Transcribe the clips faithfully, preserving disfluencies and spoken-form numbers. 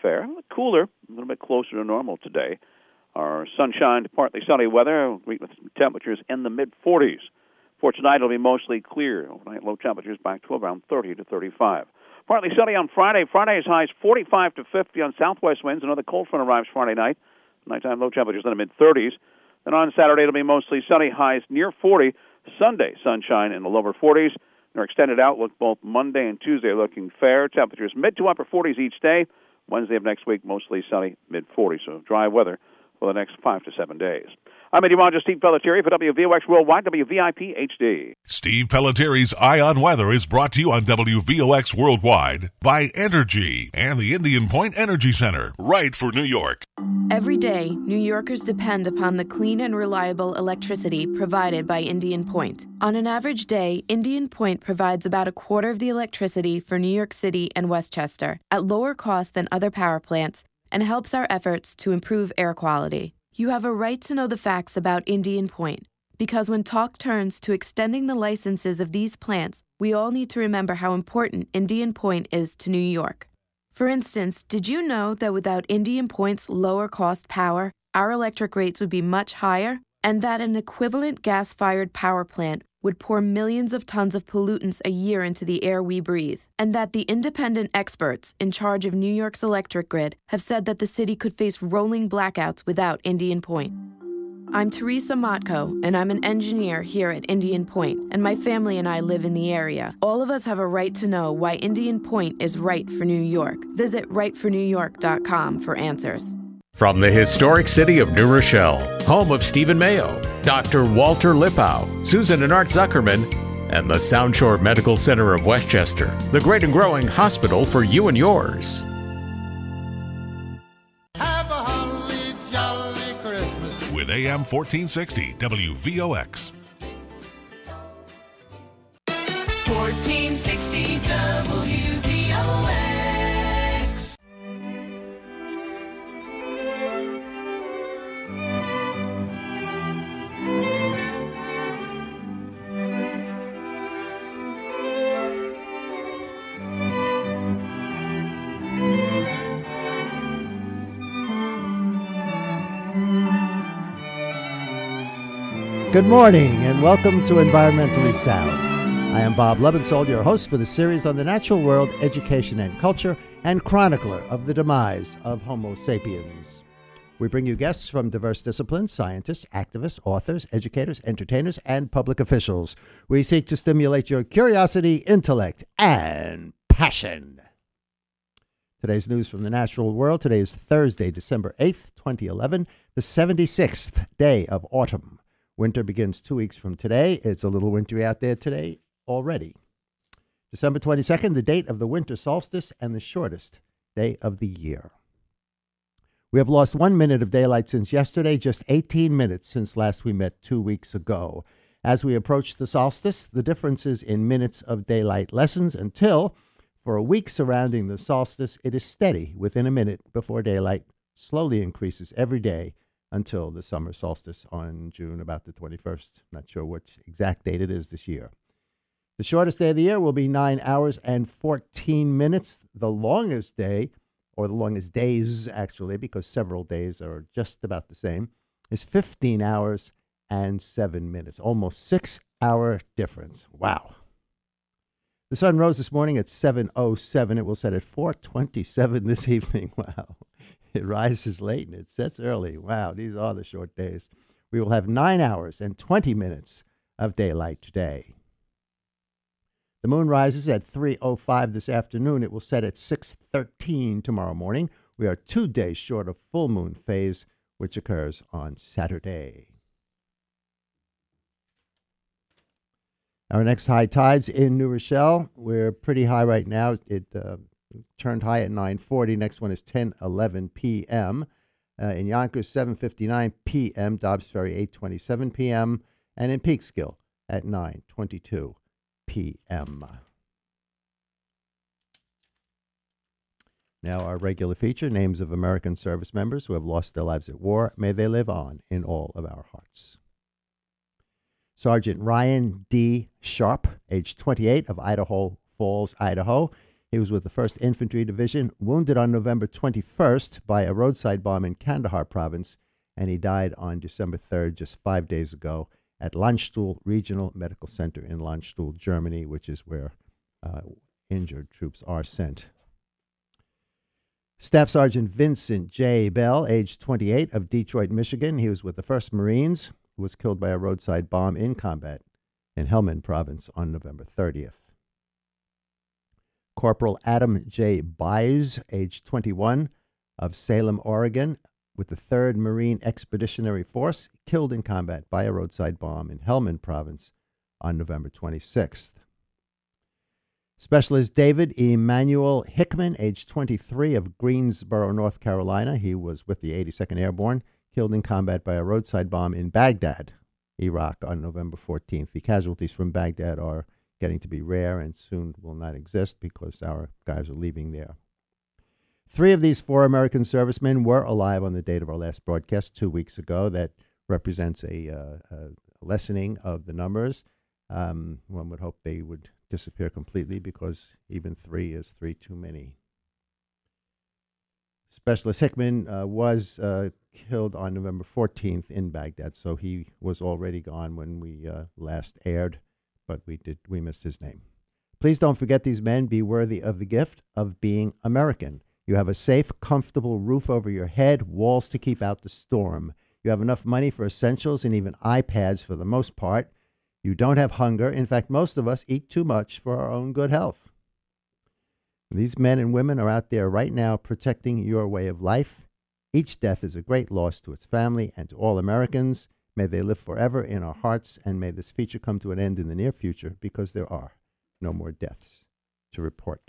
fair. A little cooler, a little bit closer to normal today. Our sunshine to partly sunny weather, with temperatures in the mid-forties. For tonight, it'll be mostly clear. Overnight low temperatures back to around thirty to thirty-five. Partly sunny on Friday. Friday's highs forty-five to fifty on southwest winds. Another cold front arrives Friday night. Nighttime low temperatures in the mid-thirties. Then on Saturday, it'll be mostly sunny, highs near forty. Sunday, sunshine in the lower forties. Our extended outlook both Monday and Tuesday looking fair. Temperatures mid to upper forties each day. Wednesday of next week, mostly sunny, mid-forties. So dry weather for the next five to seven days. I'm meteorologist Steve Pelletieri for W V O X Worldwide, W V I P H D. Steve Pelletieri's Eye on Weather is brought to you on W V O X Worldwide by Entergy and the Indian Point Energy Center, right for New York. Every day, New Yorkers depend upon the clean and reliable electricity provided by Indian Point. On an average day, Indian Point provides about a quarter of the electricity for New York City and Westchester at lower cost than other power plants and helps our efforts to improve air quality. You have a right to know the facts about Indian Point, because when talk turns to extending the licenses of these plants, we all need to remember how important Indian Point is to New York. For instance, did you know that without Indian Point's lower cost power, our electric rates would be much higher, and that an equivalent gas-fired power plant would pour millions of tons of pollutants a year into the air we breathe, and that the independent experts in charge of New York's electric grid have said that the city could face rolling blackouts without Indian Point? I'm Teresa Motko, and I'm an engineer here at Indian Point, and my family and I live in the area. All of us have a right to know why Indian Point is right for New York. Visit right for new york dot com for answers. From the historic city of New Rochelle, home of Stephen Mayo, Doctor Walter Lippow, Susan and Art Zuckerman, and the Sound Shore Medical Center of Westchester, the great and growing hospital for you and yours. Have a holly jolly Christmas. With A M fourteen sixty W V O X. fourteen sixty W V O X. Good morning and welcome to Environmentally Sound. I am Bob Lebensold, your host for the series on the natural world, education and culture, and chronicler of the demise of Homo sapiens. We bring you guests from diverse disciplines, scientists, activists, authors, educators, entertainers, and public officials. We seek to stimulate your curiosity, intellect, and passion. Today's news from the natural world. Today is Thursday, December eighth, twenty eleven, the seventy-sixth day of autumn. Winter begins two weeks from today. It's a little wintry out there today already. December twenty-second, the date of the winter solstice and the shortest day of the year. We have lost one minute of daylight since yesterday, just eighteen minutes since last we met two weeks ago. As we approach the solstice, the differences in minutes of daylight lessens until, for a week surrounding the solstice, it is steady within a minute before daylight slowly increases every day until the summer solstice on June about the twenty-first. Not sure which exact date it is this year. The shortest day of the year will be nine hours and fourteen minutes. The longest day, or the longest days actually, because several days are just about the same, is fifteen hours and seven minutes. Almost six hour difference. Wow. The sun rose this morning at seven oh seven. It will set at four twenty-seven this evening. Wow. It rises late and it sets early. Wow, these are the short days. We will have nine hours and twenty minutes of daylight today. The moon rises at three oh five this afternoon. It will set at six thirteen tomorrow morning. We are two days short of full moon phase, which occurs on Saturday. Our next high tides in New Rochelle. We're pretty high right now. It uh, turned high at nine forty. Next one is ten eleven p.m. Uh, in Yonkers, seven fifty-nine p.m. Dobbs Ferry, eight twenty-seven p.m. And in Peekskill at nine twenty-two p.m. Now our regular feature, names of American service members who have lost their lives at war. May they live on in all of our hearts. Sergeant Ryan D. Sharp, age twenty-eight, of Idaho Falls, Idaho. He was with the first Infantry Division, wounded on November twenty-first by a roadside bomb in Kandahar province, and he died on December third, just five days ago, at Landstuhl Regional Medical Center in Landstuhl, Germany, which is where uh, injured troops are sent. Staff Sergeant Vincent J. Bell, age twenty-eight, of Detroit, Michigan. He was with the first Marines, who was killed by a roadside bomb in combat in Helmand Province on November thirtieth. Corporal Adam J. Bies, age twenty-one, of Salem, Oregon, with the third Marine Expeditionary Force, killed in combat by a roadside bomb in Helmand Province on November twenty-sixth. Specialist David Emmanuel Hickman, age twenty-three, of Greensboro, North Carolina. He was with the eighty-second Airborne, killed in combat by a roadside bomb in Baghdad, Iraq, on November fourteenth. The casualties from Baghdad are getting to be rare and soon will not exist because our guys are leaving there. Three of these four American servicemen were alive on the date of our last broadcast two weeks ago. That represents a, uh, a lessening of the numbers. Um, one would hope they would disappear completely because even three is three too many. Specialist Hickman uh, was uh, killed on November fourteenth in Baghdad, so he was already gone when we uh, last aired, but we did we missed his name. Please don't forget these men. Be worthy of the gift of being American. You have a safe, comfortable roof over your head, walls to keep out the storm. You have enough money for essentials and even iPads for the most part. You don't have hunger. In fact, most of us eat too much for our own good health. These men and women are out there right now protecting your way of life. Each death is a great loss to its family and to all Americans. May they live forever in our hearts, and may this feature come to an end in the near future, because there are no more deaths to report.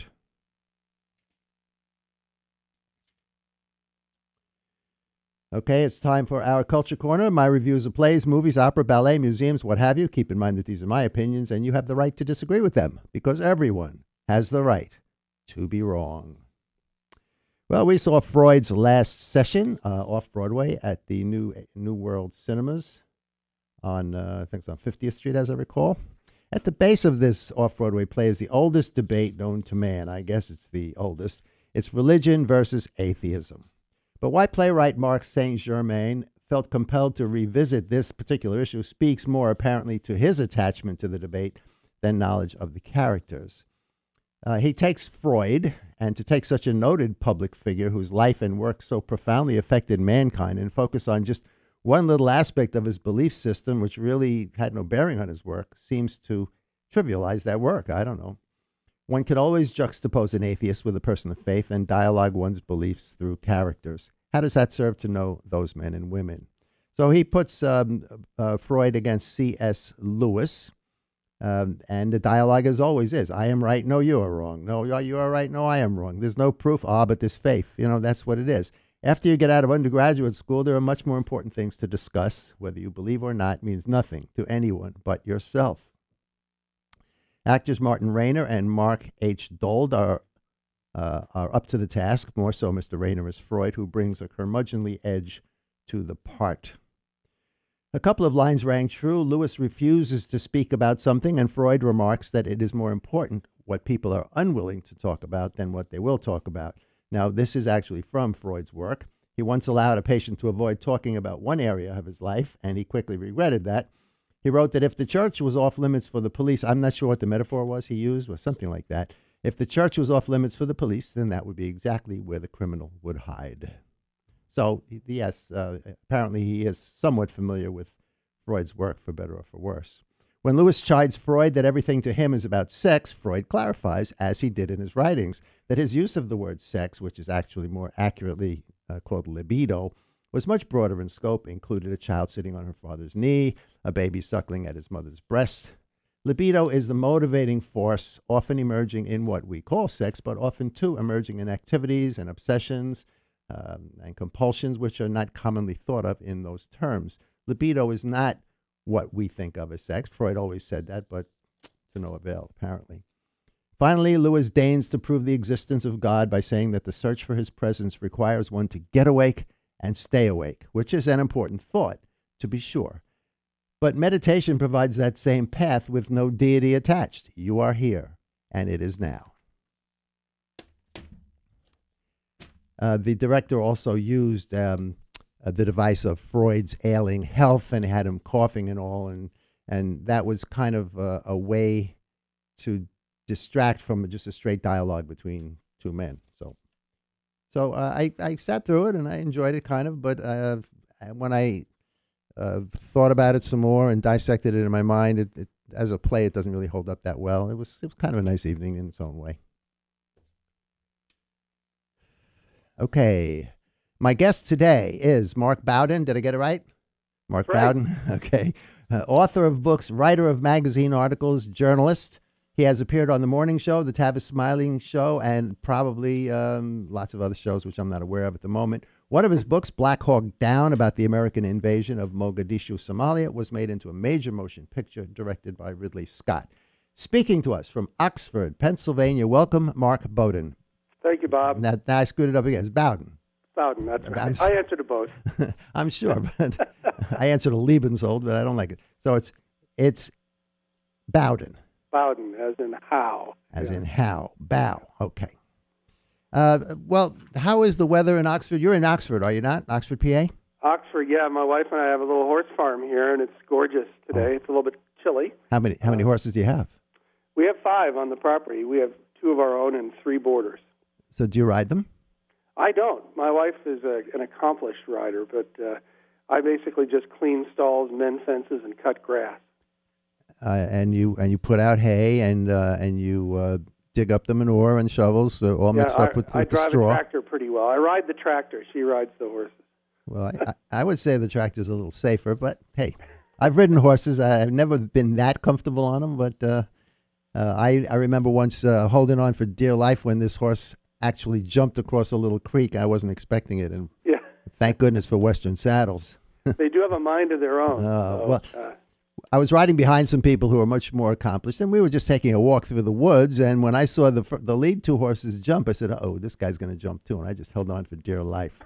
Okay, it's time for our Culture Corner. My reviews of plays, movies, opera, ballet, museums, what have you. Keep in mind that these are my opinions, and you have the right to disagree with them, because everyone has the right to be wrong. Well, we saw Freud's Last Session uh, off-Broadway at the New New World Cinemas on, uh, I think it's on fiftieth Street, as I recall. At the base of this off-Broadway play is the oldest debate known to man. I guess it's the oldest. It's religion versus atheism. But why playwright Mark Saint Germain felt compelled to revisit this particular issue speaks more apparently to his attachment to the debate than knowledge of the characters. Uh, he takes Freud, and to take such a noted public figure whose life and work so profoundly affected mankind and focus on just one little aspect of his belief system, which really had no bearing on his work, seems to trivialize that work. I don't know. One can always juxtapose an atheist with a person of faith and dialogue one's beliefs through characters. How does that serve to know those men and women? So he puts um, uh, Freud against C S Lewis, um, and the dialogue, as always, is, I am right, no, you are wrong. No, you are right, no, I am wrong. There's no proof, ah, but there's faith. You know, that's what it is. After you get out of undergraduate school, there are much more important things to discuss. Whether you believe or not means nothing to anyone but yourself. Actors Martin Rayner and Mark H. Dold are uh, are up to the task. More so, Mister Rayner is Freud, who brings a curmudgeonly edge to the part. A couple of lines rang true. Lewis refuses to speak about something, and Freud remarks that it is more important what people are unwilling to talk about than what they will talk about. Now, this is actually from Freud's work. He once allowed a patient to avoid talking about one area of his life, and he quickly regretted that. He wrote that if the church was off limits for the police, I'm not sure what the metaphor was he used, or something like that. If the church was off limits for the police, then that would be exactly where the criminal would hide. So, yes, uh, apparently he is somewhat familiar with Freud's work, for better or for worse. When Lewis chides Freud that everything to him is about sex, Freud clarifies, as he did in his writings, that his use of the word sex, which is actually more accurately uh, called libido, was much broader in scope, included a child sitting on her father's knee, a baby suckling at his mother's breast. Libido is the motivating force, often emerging in what we call sex, but often too emerging in activities and obsessions um, and compulsions, which are not commonly thought of in those terms. Libido is not what we think of as sex. Freud always said that, but to no avail, apparently. Finally, Lewis deigns to prove the existence of God by saying that the search for his presence requires one to get awake and stay awake, which is an important thought, to be sure. But meditation provides that same path with no deity attached. You are here, and it is now. uh, the director also used um, uh, the device of Freud's ailing health and had him coughing and all, and and that was kind of a, a way to distract from just a straight dialogue between two men. So, so uh, I I sat through it and I enjoyed it kind of, but uh, when I uh, thought about it some more and dissected it in my mind, it, it as a play, it doesn't really hold up that well. It was it was kind of a nice evening in its own way. Okay, my guest today is Mark Bowden. Did I get it right? Mark Right. Bowden. Okay, uh, author of books, writer of magazine articles, journalist. He has appeared on The Morning Show, The Tavis Smiling Show, and probably um, lots of other shows, which I'm not aware of at the moment. One of his books, Black Hawk Down, about the American invasion of Mogadishu, Somalia, was made into a major motion picture directed by Ridley Scott. Speaking to us from Oxford, Pennsylvania, welcome, Mark Bowden. Thank you, Bob. Now, now I screwed it up again. It's Bowden. Bowden, that's I'm right. s- I answered to both. I'm sure, but I answered a Liebensold, but I don't like it. So it's it's Bowden, Bowden, as in how. as Yeah. in how. Bow. Okay. Uh, well, how is the weather in Oxford? You're in Oxford, are you not? Oxford, P A? Oxford, yeah. My wife and I have a little horse farm here, and it's gorgeous today. It's a little bit chilly. How many how many horses do you have? We have five on the property. We have two of our own and three boarders. So do you ride them? I don't. My wife is a, an accomplished rider, but uh, I basically just clean stalls, mend fences, and cut grass. Uh, and you and you put out hay and uh, and you uh, dig up the manure and shovels, uh, all yeah, mixed I, up with, I with the drive straw. a tractor pretty well. I ride the tractor. She rides the horses. Well, I, I I would say the tractor's a little safer, but hey, I've ridden horses. I've never been that comfortable on them, but uh, uh, I I remember once uh, holding on for dear life when this horse actually jumped across a little creek. I wasn't expecting it, and Yeah, thank goodness for Western saddles. they do have a mind of their own. Uh, so, well, uh, I was riding behind some people who were much more accomplished, and we were just taking a walk through the woods. And when I saw the fir- the lead two horses jump, I said, "Oh, this guy's going to jump too," and I just held on for dear life.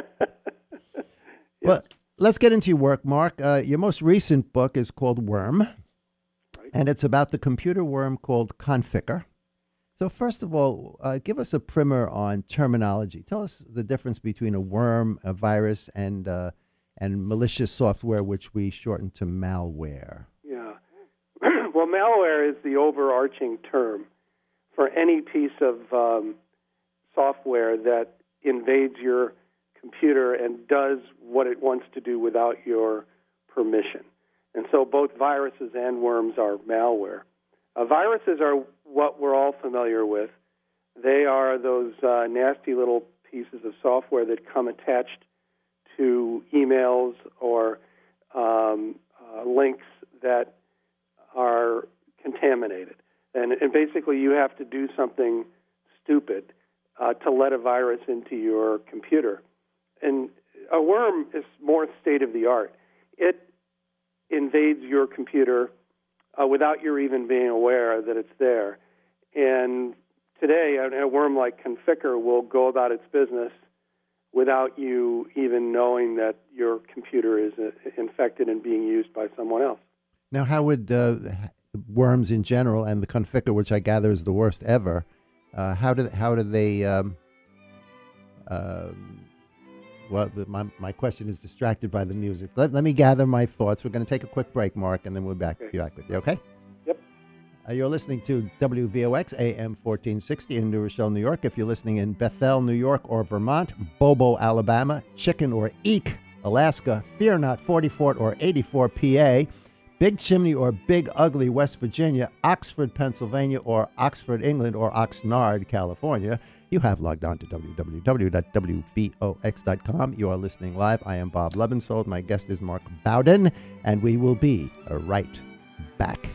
Well, let's get into your work, Mark. Uh, your most recent book is called Worm, and it's about the computer worm called Conficker. So first of all, uh, give us a primer on terminology. Tell us the difference between a worm, a virus, and uh, and malicious software, which we shorten to malware. Yeah. Well, malware is the overarching term for any piece of um, software that invades your computer and does what it wants to do without your permission. And so both viruses and worms are malware. Uh, viruses are what we're all familiar with. They are those uh, nasty little pieces of software that come attached to emails or um, uh, links that are contaminated. And, and basically you have to do something stupid uh, to let a virus into your computer. And a worm is more state-of-the-art. It invades your computer uh, without your even being aware that it's there. And today, a, a worm like Conficker will go about its business without you even knowing that your computer is uh, infected and being used by someone else. Now, how would uh, worms in general, and the Conficker, which I gather is the worst ever, uh, how do how do they? Um, uh, well, my my question is distracted by the music. Let, let me gather my thoughts. We're going to take a quick break, Mark, and then we'll back Okay. be back with you. Okay? Yep. Uh, you're listening to W V O X A M fourteen sixty in New Rochelle, New York. If you're listening in Bethel, New York, or Vermont, Bobo, Alabama, Chicken or Eek, Alaska, Fear Not, forty Fort or eighty-four P A, Big Chimney or Big Ugly, West Virginia, Oxford, Pennsylvania, or Oxford, England, or Oxnard, California, you have logged on to w w w dot w v o x dot com. You are listening live. I am Bob Lebensold. My guest is Mark Bowden, and we will be right back.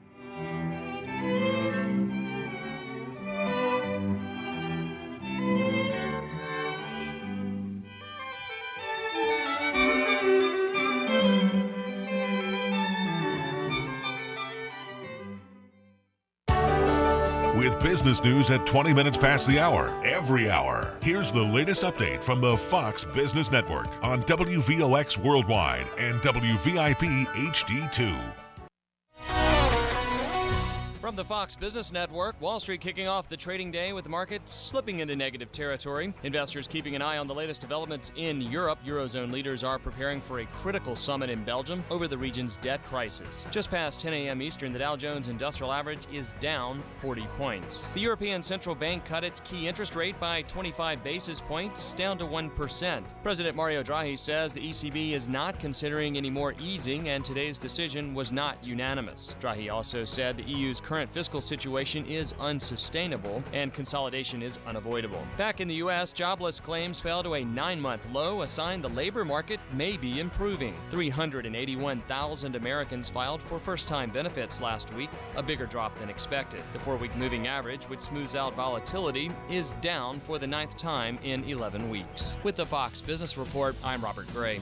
With business news at twenty minutes past the hour, every hour. Here's the latest update from the Fox Business Network on W V O X Worldwide and W V I P H D two. From the Fox Business Network, Wall Street kicking off the trading day with the market slipping into negative territory. Investors keeping an eye on the latest developments in Europe. Eurozone leaders are preparing for a critical summit in Belgium over the region's debt crisis. Just past ten a.m. Eastern, the Dow Jones Industrial Average is down forty points. The European Central Bank cut its key interest rate by twenty-five basis points, down to one percent. President Mario Draghi says the E C B is not considering any more easing, and today's decision was not unanimous. Draghi also said the E U's current fiscal situation is unsustainable and consolidation is unavoidable. Back in the U S, jobless claims fell to a nine-month low, a sign the labor market may be improving. three hundred eighty-one thousand Americans filed for first-time benefits last week, a bigger drop than expected. The four-week moving average, which smooths out volatility, is down for the ninth time in eleven weeks. With the Fox Business Report, I'm Robert Gray.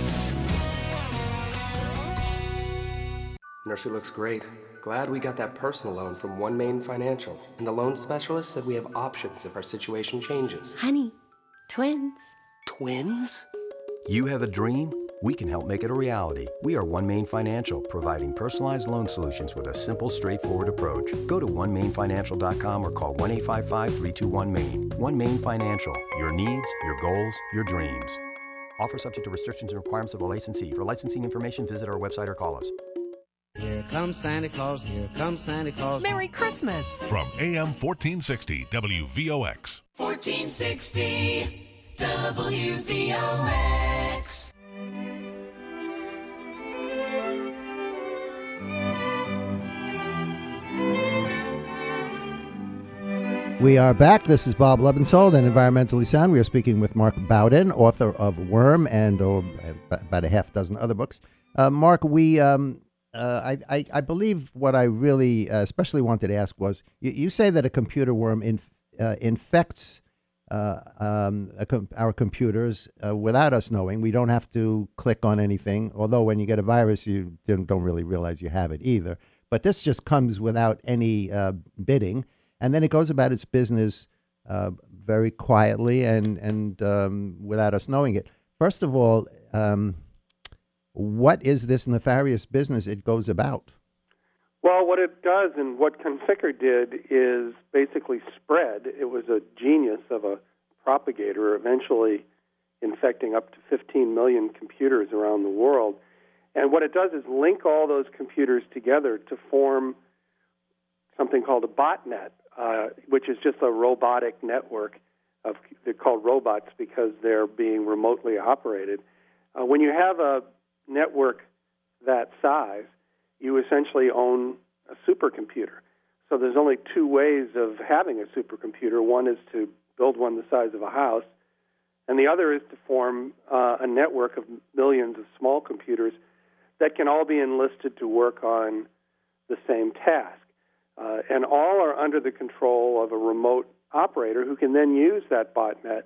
Nursery looks great. Glad we got that personal loan from One Main Financial. And the loan specialist said we have options if our situation changes. Honey, twins. Twins? You have a dream? We can help make it a reality. We are One Main Financial, providing personalized loan solutions with a simple, straightforward approach. Go to one main financial dot com or call one eight five five, three two one, MAIN. One Main Financial. Your needs, your goals, your dreams. Offer subject to restrictions and requirements of the licensee. For licensing information, visit our website or call us. Here comes Santa Claus, here comes Santa Claus. Merry Christmas! From A M fourteen sixty W V O X. fourteen sixty W V O X. We are back. This is Bob Lebensold and Environmentally Sound. We are speaking with Mark Bowden, author of Worm and oh, about a half dozen other books. Uh, Mark, we... Um, Uh, I, I, I believe what I really uh, especially wanted to ask was, you, you say that a computer worm inf, uh, infects uh, um, a com- our computers uh, without us knowing. We don't have to click on anything, although when you get a virus, you don't, don't really realize you have it either. But this just comes without any uh, bidding, and then it goes about its business uh, very quietly and, and um, without us knowing it. First of all, um, what is this nefarious business it goes about? Well, what it does and what Conficker did is basically spread. It was a genius of a propagator, eventually infecting up to fifteen million computers around the world. And what it does is link all those computers together to form something called a botnet, uh, which is just a robotic network of, they're called robots because they're being remotely operated. Uh, when you have a network that size, you essentially own a supercomputer. So there's only two ways of having a supercomputer. One is to build one the size of a house, and the other is to form uh, a network of millions of small computers that can all be enlisted to work on the same task. Uh, and all are under the control of a remote operator who can then use that botnet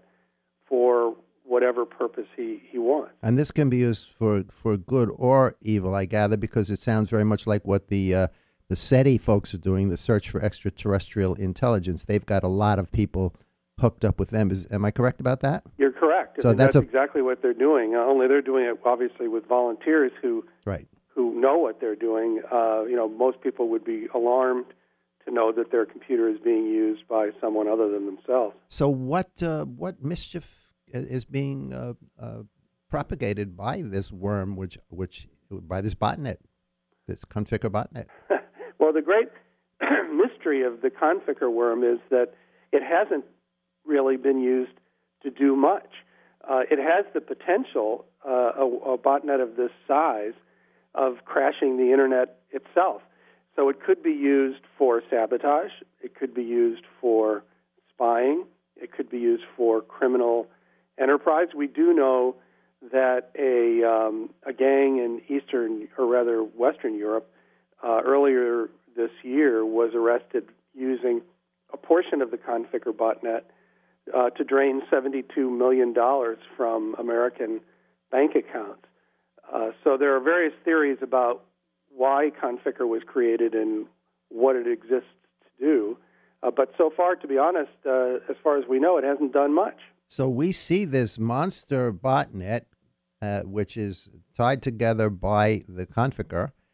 for whatever purpose he, he wants. And this can be used for, for good or evil, I gather, because it sounds very much like what the uh, the SETI folks are doing, the Search for Extraterrestrial Intelligence. They've got a lot of people hooked up with them. Is, am I correct about that? You're correct. So and that's, that's a, exactly what they're doing, uh, only they're doing it, obviously, with volunteers who right. who know what they're doing. Uh, you know, most people would be alarmed to know that their computer is being used by someone other than themselves. So what uh, what mischief is being uh, uh, propagated by this worm, which which by this botnet, this Conficker botnet? Well, the great mystery of the Conficker worm is that it hasn't really been used to do much. Uh, it has the potential, uh, a, a botnet of this size, of crashing the internet itself. So it could be used for sabotage. It could be used for spying. It could be used for criminal enterprise. We do know that a um, a gang in Eastern, or rather Western Europe, uh, earlier this year was arrested using a portion of the Conficker botnet uh, to drain seventy-two million dollars from American bank accounts. Uh, so there are various theories about why Conficker was created and what it exists to do. Uh, but so far, to be honest, uh, as far as we know, it hasn't done much. So we see this monster botnet, uh, which is tied together by the Conficker,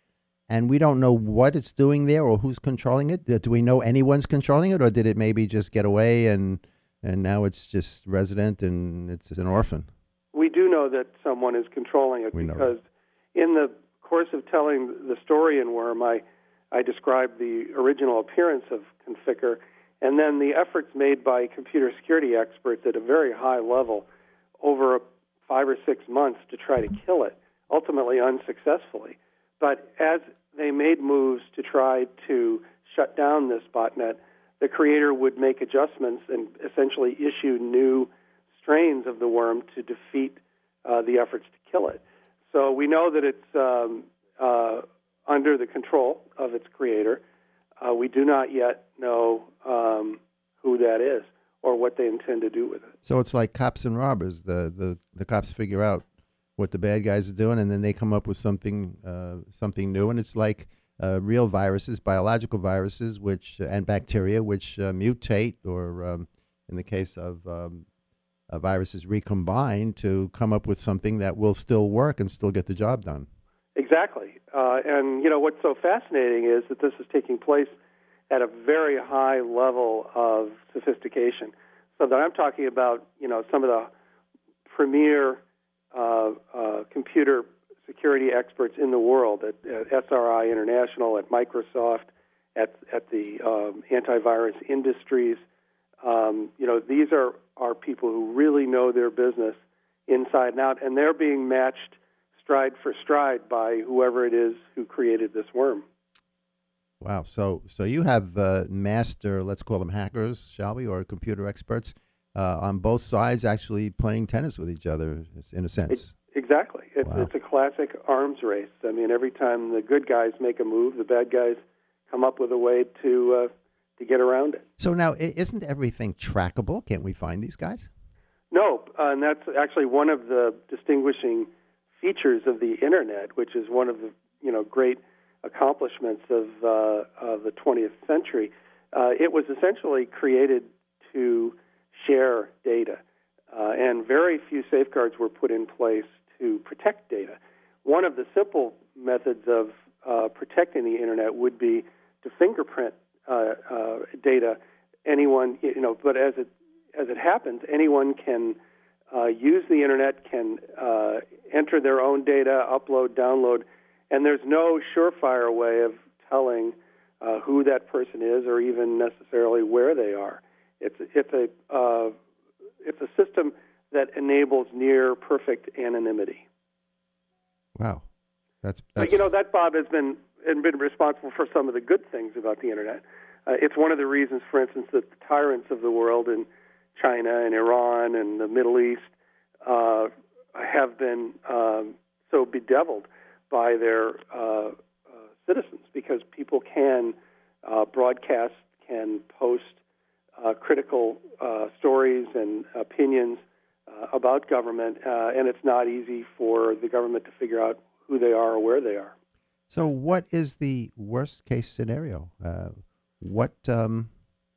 and we don't know what it's doing there or who's controlling it. Do we know anyone's controlling it, or did it maybe just get away and and now it's just resident and it's an orphan? We do know that someone is controlling it We know because in the course of telling the story in Worm, I, I described the original appearance of Conficker and then the efforts made by computer security experts at a very high level over five or six months to try to kill it, ultimately unsuccessfully. But as they made moves to try to shut down this botnet, the creator would make adjustments and essentially issue new strains of the worm to defeat uh, the efforts to kill it. So we know that it's um, uh, under the control of its creator. Uh, we do not yet know um, who that is or what they intend to do with it. So it's like cops and robbers. The, the, the cops figure out what the bad guys are doing, and then they come up with something uh, something new. And it's like uh, real viruses, biological viruses, which and bacteria, which uh, mutate, or um, in the case of um, uh, viruses, recombine to come up with something that will still work and still get the job done. Exactly. Uh, and, you know, what's so fascinating is that this is taking place at a very high level of sophistication. So that I'm talking about, you know, some of the premier uh, uh, computer security experts in the world at, at S R I International, at Microsoft, at at the um, antivirus industries. Um, you know, these are, are people who really know their business inside and out, and they're being matched stride for stride by whoever it is who created this worm. Wow. So so you have uh, master, let's call them hackers, shall we, or computer experts uh, on both sides actually playing tennis with each other, in a sense. It, exactly. It's, Wow. it's a classic arms race. I mean, every time the good guys make a move, the bad guys come up with a way to uh, to get around it. So now, i- isn't everything trackable? Can't we find these guys? No, uh, and that's actually one of the distinguishing features of the Internet, which is one of the you know great accomplishments of uh, of the twentieth century. Uh, it was essentially created to share data, uh, and very few safeguards were put in place to protect data. One of the simple methods of uh, protecting the Internet would be to fingerprint uh, uh, data. Anyone, you know, but as it as it happens, anyone can uh, use the Internet, can uh, enter their own data, upload, download, and there's no surefire way of telling uh, who that person is or even necessarily where they are. It's it's a uh, it's a system that enables near perfect anonymity. Wow, that's But that's you know that, Bob, has been and been responsible for some of the good things about the Internet. Uh, it's one of the reasons, for instance, that the tyrants of the world in China and Iran and the Middle East uh, have been um, so bedeviled by their uh, uh, citizens, because people can uh, broadcast, can post uh, critical uh, stories and opinions uh, about government, uh, and it's not easy for the government to figure out who they are or where they are. So what is the worst case scenario? Uh, what um,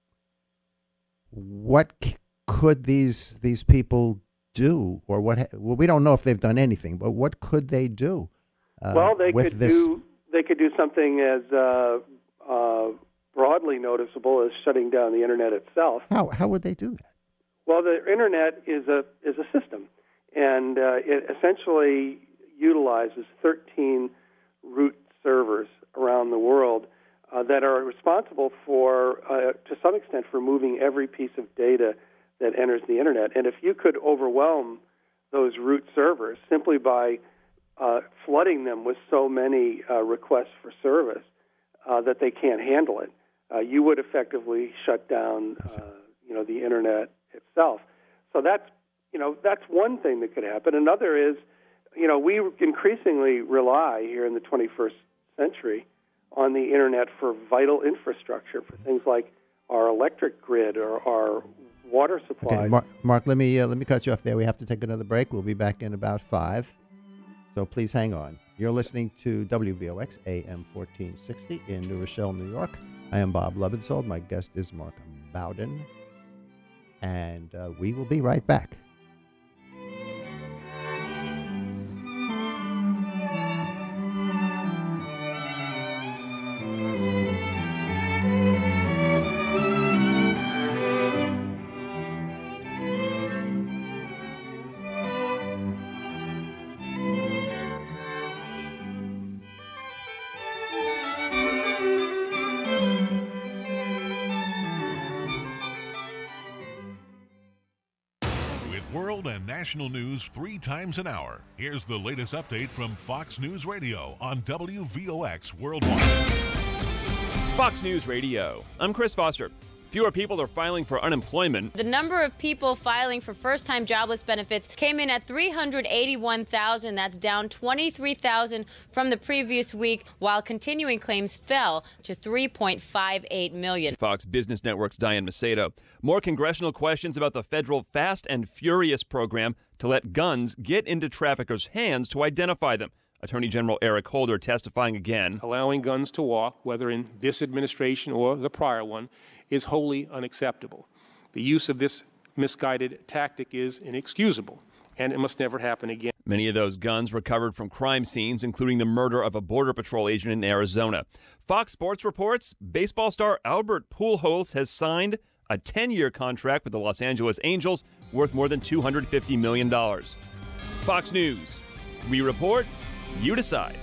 what c- could these these people do, or what? Ha- well, we don't know if they've done anything, but what could they do? Uh, well, they with could this? do they could do something as uh, uh, broadly noticeable as shutting down the Internet itself. How how would they do that? Well, the Internet is a is a system, and uh, it essentially utilizes thirteen root servers around the world uh, that are responsible for, uh, to some extent, for moving every piece of data that enters the Internet. And if you could overwhelm those root servers simply by uh, flooding them with so many uh, requests for service uh, that they can't handle it, uh, you would effectively shut down, uh, you know, the Internet itself. So that's, you know, that's one thing that could happen. Another is, you know, we increasingly rely here in the twenty-first century on the Internet for vital infrastructure, for things like our electric grid or our water supply. Okay, Mark, Mark let me uh, let me cut you off there. We have to take another break. We'll be back in about five. So please hang on. You're listening to W V O X A M fourteen sixty in New Rochelle, New York. I am Bob Lebensold. My guest is Mark Bowden. And uh, we will be right back. and national news three times an hour. Here's the latest update from Fox News Radio on W V O X Worldwide. Fox News Radio. I'm Chris Foster. Fewer people are filing for unemployment. The number of people filing for first-time jobless benefits came in at three hundred eighty-one thousand. That's down twenty-three thousand from the previous week, while continuing claims fell to three point five eight million. Fox Business Network's Diane Macedo. More congressional questions about the federal Fast and Furious program to let guns get into traffickers' hands to identify them. Attorney General Eric Holder testifying again. Allowing guns to walk, whether in this administration or the prior one, is wholly unacceptable. The use of this misguided tactic is inexcusable, and it must never happen again. Many of those guns recovered from crime scenes, including the murder of a Border Patrol agent in Arizona. Fox Sports reports baseball star Albert Pujols has signed a ten-year contract with the Los Angeles Angels worth more than two hundred fifty million dollars. Fox News. We report, you decide.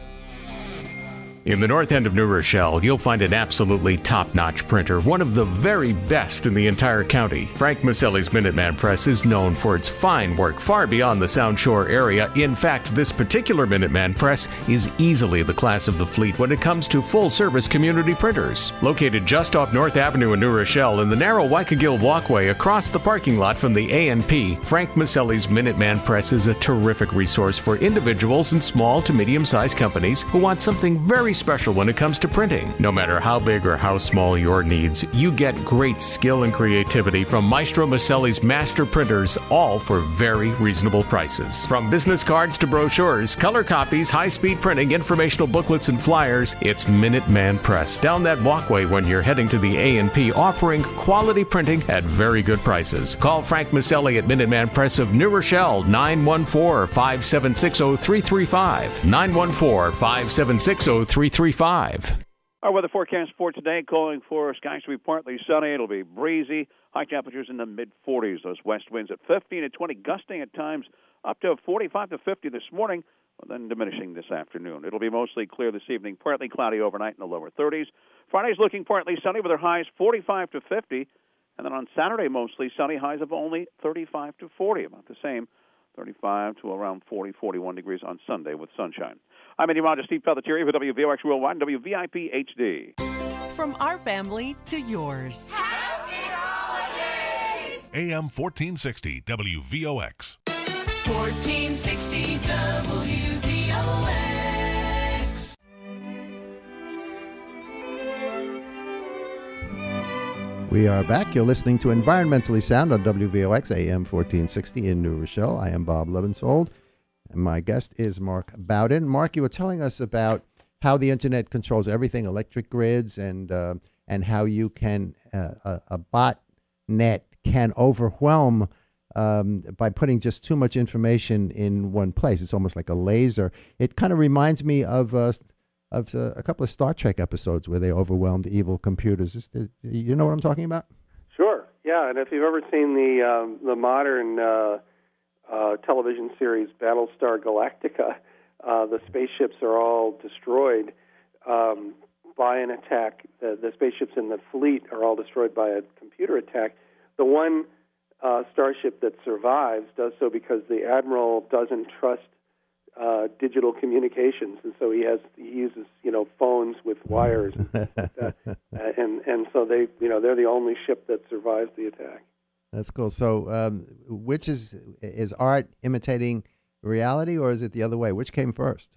In the north end of New Rochelle, you'll find an absolutely top-notch printer, one of the very best in the entire county. Frank Maselli's Minuteman Press is known for its fine work far beyond the Sound Shore area. In fact, this particular Minuteman Press is easily the class of the fleet when it comes to full-service community printers. Located just off North Avenue in New Rochelle in the narrow Waikagill walkway across the parking lot from the A and P, Frank Maselli's Minuteman Press is a terrific resource for individuals and small to medium-sized companies who want something very special when it comes to printing. No matter how big or how small your needs, you get great skill and creativity from Maestro Maselli's master printers, all for very reasonable prices. From business cards to brochures, color copies, high-speed printing, informational booklets, and flyers, it's Minuteman Press. Down that walkway when you're heading to the A and P, offering quality printing at very good prices. Call Frank Maselli at Minuteman Press of New Rochelle, nine one four, five seven six, zero three three five, nine one four, five seven six, zero three three five. Our weather forecast for today, calling for skies to be partly sunny. It'll be breezy. High temperatures in the mid forties. Those west winds at fifteen to twenty, gusting at times up to forty-five to fifty this morning, then diminishing this afternoon. It'll be mostly clear this evening, partly cloudy overnight in the lower thirties. Friday's looking partly sunny with their highs forty-five to fifty. And then on Saturday, mostly sunny, highs of only thirty-five to forty, about the same. thirty-five to around forty, forty-one degrees on Sunday with sunshine. I'm meteorologist Steve Pelletieri for W V O X Worldwide and W V I P H D. From our family to yours. Happy holidays! A M fourteen sixty W V O X. fourteen sixty W V O X. We are back. You're listening to Environmentally Sound on W V O X A M fourteen sixty in New Rochelle. I am Bob Levensold, and my guest is Mark Bowden. Mark, you were telling us about how the internet controls everything, electric grids, and uh, and how you can uh, a, a bot net can overwhelm um, by putting just too much information in one place. It's almost like a laser. It kind of reminds me of uh, of uh, a couple of Star Trek episodes where they overwhelmed evil computers. Is the, you know what I'm talking about? Sure. Yeah, and if you've ever seen the um, the modern uh, uh, television series Battlestar Galactica, uh, the spaceships are all destroyed um, by an attack. The, the spaceships in the fleet are all destroyed by a computer attack. The one uh, starship that survives does so because the admiral doesn't trust uh, digital communications, and so he has he uses you know phones with wires, and, stuff like that. uh, and and so they you know they're the only ship that survives the attack. That's cool. So, um, which is is art imitating reality, or is it the other way? Which came first?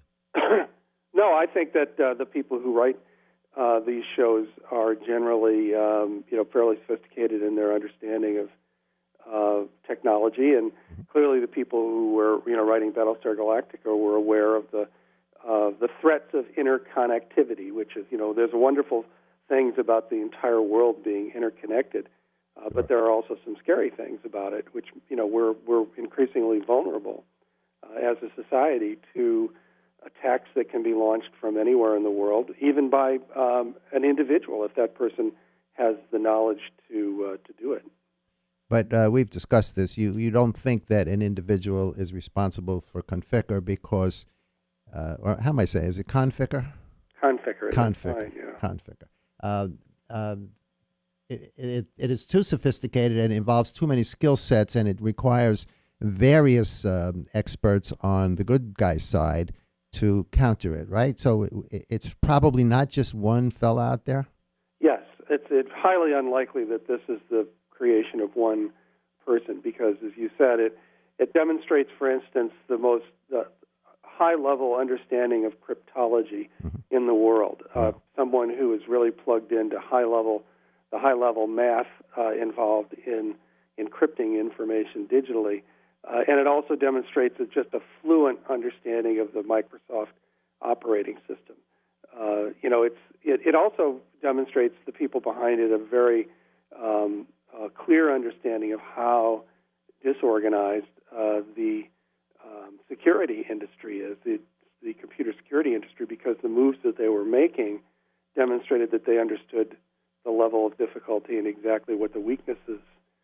No, I think that uh, the people who write uh, these shows are generally, um, you know, fairly sophisticated in their understanding of uh, technology, and clearly the people who were, you know, writing Battlestar Galactica were aware of the uh, the threats of interconnectivity, which is, you know, there's wonderful things about the entire world being interconnected. Uh, but there are also some scary things about it, which, you know, we're we're increasingly vulnerable uh, as a society to attacks that can be launched from anywhere in the world, even by um, an individual, if that person has the knowledge to uh, to do it. But uh, we've discussed this. You you don't think that an individual is responsible for Conficker because, uh, or how am I saying? Is it Conficker? Conficker. Conficker. Fine, yeah. Conficker. Uh, uh, It, it it is too sophisticated and involves too many skill sets, and it requires various um, experts on the good guy side to counter it, right? So it, it's probably not just one fella out there? Yes, it's, it's highly unlikely that this is the creation of one person because, as you said, it, it demonstrates, for instance, the most uh, high-level understanding of cryptology mm-hmm. in the world. Uh, someone who is really plugged into high-level, the high-level math uh, involved in encrypting information digitally. Uh, and it also demonstrates a, just a fluent understanding of the Microsoft operating system. Uh, you know, it's it, it also demonstrates the people behind it a very um, uh, clear understanding of how disorganized uh, the um, security industry is, the, the computer security industry, because the moves that they were making demonstrated that they understood the level of difficulty and exactly what the weaknesses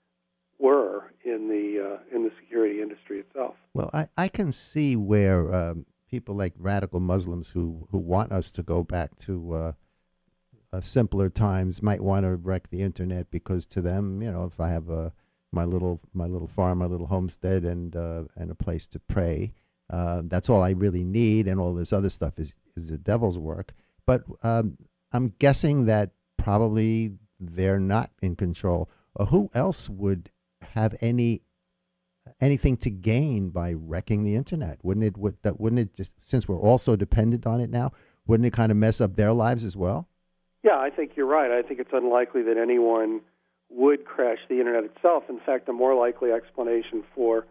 were in the uh, in the security industry itself. Well, I, I can see where um, people like radical Muslims who, who want us to go back to uh, uh, simpler times might want to wreck the internet because to them, you know, if I have a my little my little farm, my little homestead, and uh, and a place to pray, uh, that's all I really need, and all this other stuff is is the devil's work. But um, I'm guessing that probably they're not in control. Uh, who else would have any anything to gain by wrecking the internet? Wouldn't it? Would that? Wouldn't it? Just, since we're all so dependent on it now, wouldn't it kind of mess up their lives as well? Yeah, I think you're right. I think it's unlikely that anyone would crash the internet itself. In fact, a more likely explanation for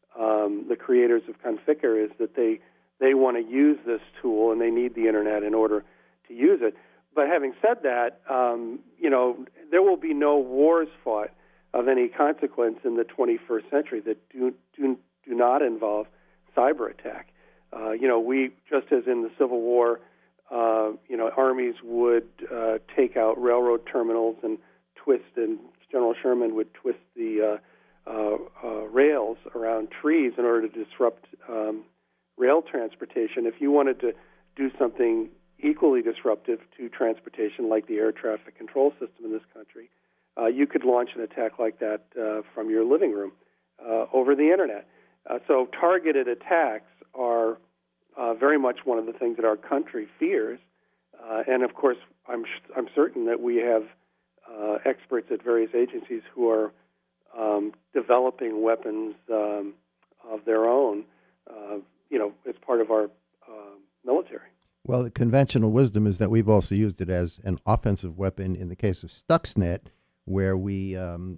um, the creators of Conficker is that they they want to use this tool and they need the internet in order to use it. But having said that, um, you know, there will be no wars fought of any consequence in the twenty-first century that do do, do not involve cyber attack. Uh, you know, we, just as in the Civil War, uh, you know, armies would uh, take out railroad terminals and twist, and General Sherman would twist the uh, uh, uh, rails around trees in order to disrupt um, rail transportation. If you wanted to do something equally disruptive to transportation, like the air traffic control system in this country, uh, you could launch an attack like that uh, from your living room uh, over the internet. Uh, so targeted attacks are uh, very much one of the things that our country fears. Uh, and of course, I'm I'm certain that we have uh, experts at various agencies who are um, developing weapons um, of their own, uh, you know, as part of our uh, military. Well, the conventional wisdom is that we've also used it as an offensive weapon in the case of Stuxnet, where we, um,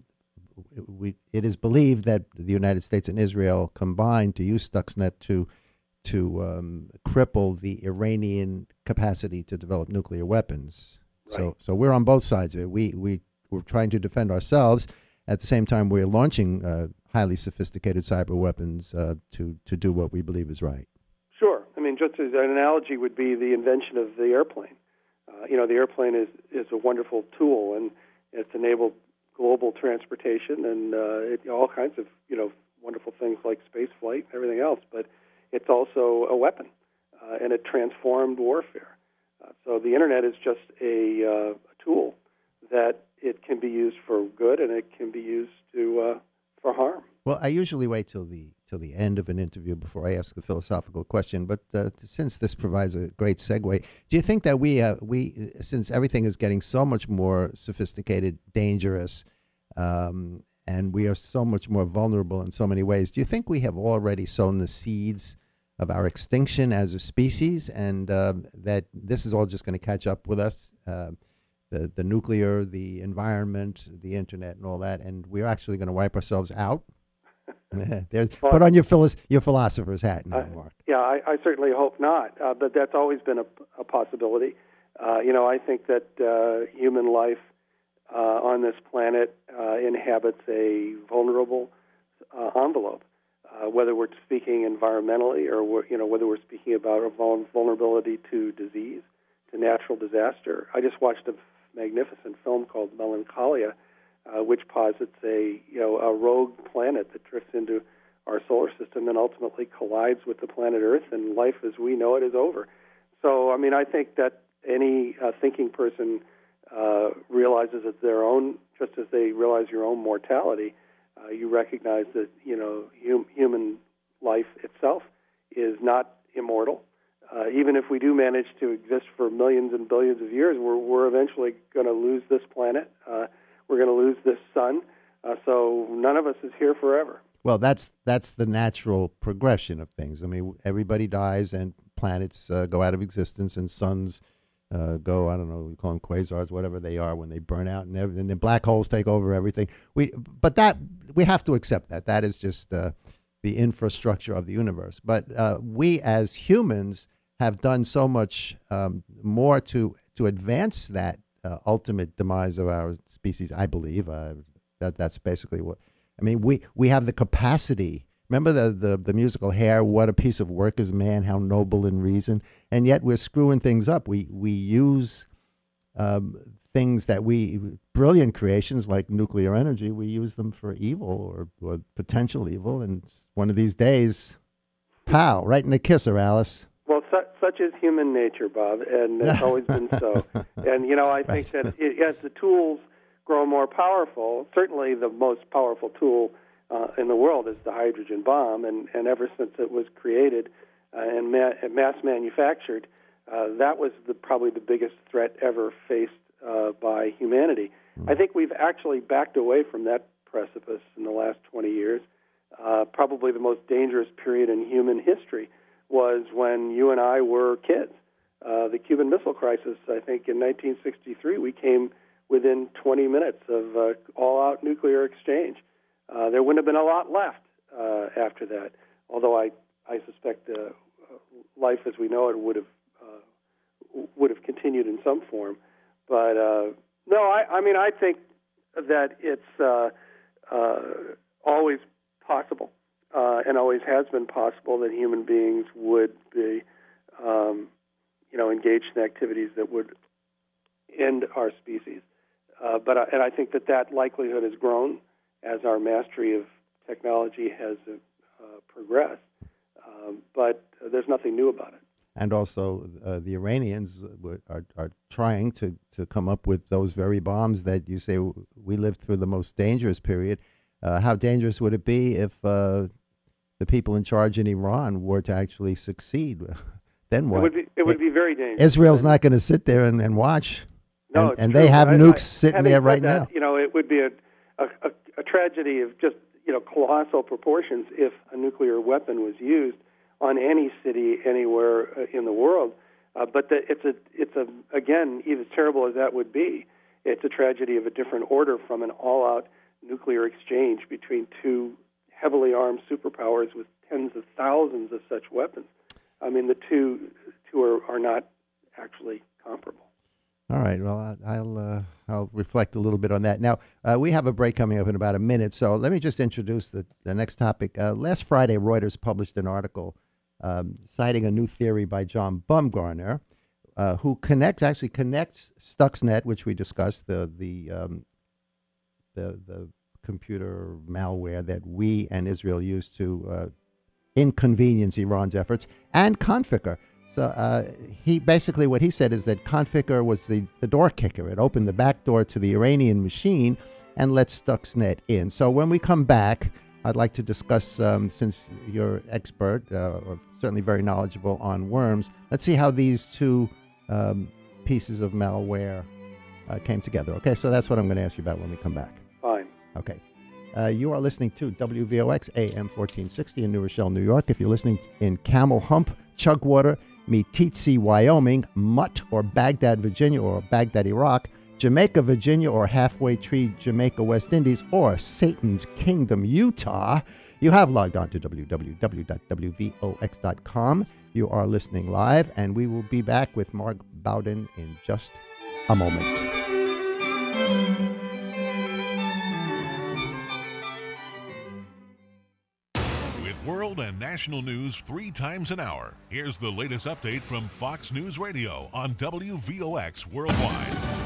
we it is believed that the United States and Israel combined to use Stuxnet to to um, cripple the Iranian capacity to develop nuclear weapons. Right. So, so we're on both sides of it. We we we're trying to defend ourselves. At the same time, we're launching uh, highly sophisticated cyber weapons uh, to to do what we believe is right. Sure. I mean, just as an analogy would be the invention of the airplane. Uh, you know, the airplane is, is a wonderful tool, and it's enabled global transportation and uh, it, all kinds of, you know, wonderful things like space flight and everything else. But it's also a weapon, uh, and it transformed warfare. Uh, so the internet is just a, uh, a tool that it can be used for good and it can be used to uh, for harm. Well, I usually wait till the till the end of an interview before I ask the philosophical question. But uh, since this provides a great segue, do you think that we uh, we since everything is getting so much more sophisticated, dangerous, um, and we are so much more vulnerable in so many ways, do you think we have already sown the seeds of our extinction as a species, and uh, that this is all just going to catch up with us? Uh, the the nuclear, the environment, the internet, and all that, and we're actually going to wipe ourselves out? There's, well, put on your philo- your philosopher's hat now, Mark. Uh, yeah, I, I certainly hope not, uh, but that's always been a, a possibility. Uh, you know, I think that uh, human life uh, on this planet uh, inhabits a vulnerable uh, envelope, uh, whether we're speaking environmentally or we're, you know whether we're speaking about a vulnerability to disease, to natural disaster. I just watched a magnificent film called Melancholia, Uh, which posits a you know a rogue planet that drifts into our solar system and ultimately collides with the planet Earth, and life as we know it is over. So, I mean, I think that any uh, thinking person uh, realizes that their own, just as they realize your own mortality, uh, you recognize that, you know, hum, human life itself is not immortal. Uh, even if we do manage to exist for millions and billions of years, we're, we're eventually going to lose this planet. Uh, we're going to lose this sun. Uh, so none of us is here forever. Well, that's that's the natural progression of things. I mean, everybody dies, and planets uh, go out of existence, and suns uh, go, I don't know, we call them quasars, whatever they are, when they burn out, and everything. And then black holes take over everything. We, but that we have to accept that. That is just uh, the infrastructure of the universe. But uh, we as humans have done so much um, more to to advance that uh, ultimate demise of our species. I believe uh, that that's basically what. I mean, we, we have the capacity. Remember the, the, the musical Hair, what a piece of work is man, how noble in reason. And yet we're screwing things up. We we use um, things that we, brilliant creations like nuclear energy, we use them for evil or, or potential evil. And one of these days, pow, right in the kisser, Alice. Well, su- such is human nature, Bob, and it's always been so. And, you know, I think right. that it, as the tools grow more powerful, certainly the most powerful tool uh, in the world is the hydrogen bomb, and, and ever since it was created uh, and, ma- and mass manufactured, uh, that was the, probably the biggest threat ever faced uh, by humanity. Mm. I think we've actually backed away from that precipice in the last twenty years. Uh, probably the most dangerous period in human history was when you and I were kids. Uh, the Cuban Missile Crisis, I think in nineteen sixty-three, we came within twenty minutes of uh, all-out nuclear exchange. Uh, there wouldn't have been a lot left uh, after that, although I, I suspect uh, life as we know it would have uh, would have continued in some form. But uh, no, I, I mean, I think that it's uh, uh, always possible uh, and always has been possible that human beings would be, um, you know, engaged in activities that would end our species. Uh, but I, and I think that that likelihood has grown as our mastery of technology has uh, progressed. Um, but uh, there's nothing new about it. And also, uh, the Iranians were, are, are trying to, to come up with those very bombs that you say we lived through the most dangerous period. Uh, how dangerous would it be if uh, the people in charge in Iran were to actually succeed? Then what? It would be, it would be very dangerous. Israel's not going to sit there and, and watch. No, and and true. they have I, nukes I, sitting there right that, now. You know, it would be a, a, a, a tragedy of just, you know, colossal proportions if a nuclear weapon was used on any city anywhere uh, in the world. Uh, but the, it's a, it's a, again, even as terrible as that would be, it's a tragedy of a different order from an all-out nuclear exchange between two heavily armed superpowers with tens of thousands of such weapons. I mean, the two two are, are not actually comparable. All right. Well, I'll uh, I'll reflect a little bit on that. Now, uh, we have a break coming up in about a minute, so let me just introduce the, the next topic. Uh, last Friday, Reuters published an article um, citing a new theory by John Bumgarner, uh, who connects actually connects Stuxnet, which we discussed, the the um, the the computer malware that we and Israel used to uh, inconvenience Iran's efforts, and Conficker. So uh, he basically what he said is that Conficker was the, the door kicker. It opened the back door to the Iranian machine and let Stuxnet in. So when we come back, I'd like to discuss, um, since you're expert uh, or certainly very knowledgeable on worms, let's see how these two um, pieces of malware uh, came together. Okay, so that's what I'm going to ask you about when we come back. Fine. Okay. Uh, you are listening to W V O X A M fourteen sixty in New Rochelle, New York. If you're listening in Camel Hump, Chugwater, Meeteetse, Wyoming, Mutt, or Baghdad, Virginia, or Baghdad, Iraq, Jamaica, Virginia, or Halfway Tree, Jamaica, West Indies, or Satan's Kingdom, Utah, you have logged on to w w w dot w v o x dot com. You are listening live, and we will be back with Mark Bowden in just a moment. World and national news three times an hour. Here's the latest update from Fox News Radio on W V O X Worldwide.